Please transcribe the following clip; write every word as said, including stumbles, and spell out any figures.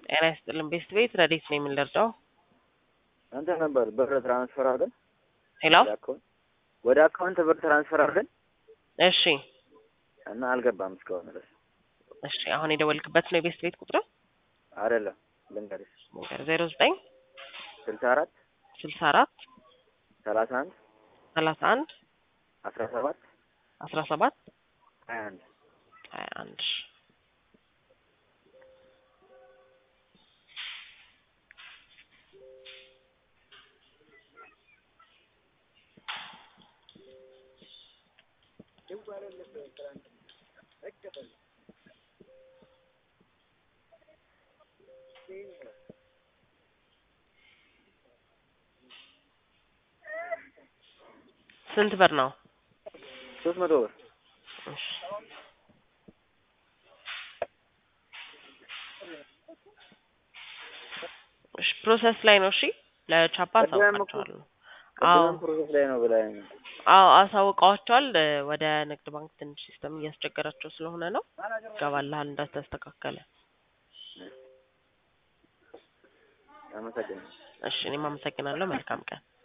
ጤና ይስጥልን ቤስት ቤት ረዲት ነው የምንለርዳው አንተ ነበር ብር ትራንስፈር አድርገን ሄሎ ወደ አካውንት ብር ትራንስፈር አድርገን እሺ እና አልገባም እስካሁን ድረስ እሺ አሁን የደወልክበት ነው የቤስት ቤት ቁጥር አይደለም ልንገርሽ ዜሮ ዘጠኝ ስልሳ አራት ስልሳ አራት ሰላሳ አንድ ሰላሳ አንድ አስራ ሰባት አስራ ሰባት ሀያ አንድ ሀያ አንድ ስንት ብር ነው? ሶስት መቶ ብር እሺ ፕሮሰስ ላይ ነው። እሺ ለቻፓ አሳውቃቸዋለሁ። አዎ ፕሮሰስ ላይ ነው ብላኝ። አዎ አሳውቃቸዋል። ወደ ንግድ ባንክ ትንሽ ሲስተም እያስቸገራቸው ስለሆነ ነው። ገባልሃል እንዳስተካከለ። አመሰግናለሁ። እሺ እኔም አመሰግናለሁ። መልካም ቀን